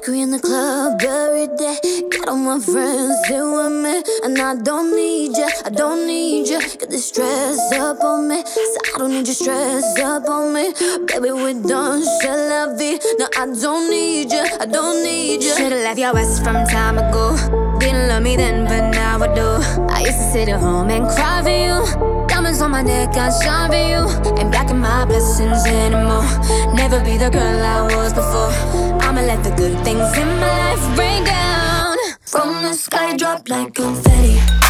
We in the club every day. Got all my friends here with me. And I don't need you, I don't need you. Get this stress up on me. So I don't need you stress up on me. Baby, we're done, c'est la vie. No, I don't need you, I don't need you. Should've left your ass from time ago. Didn't love me then, but now I do. I used to sit at home and cry for you. Diamonds on my neck, I shine for you. Ain't blocking my blessings anymore. Never be the girl I was before. I'ma let the good things in my life rain down. From the sky, drop like confetti.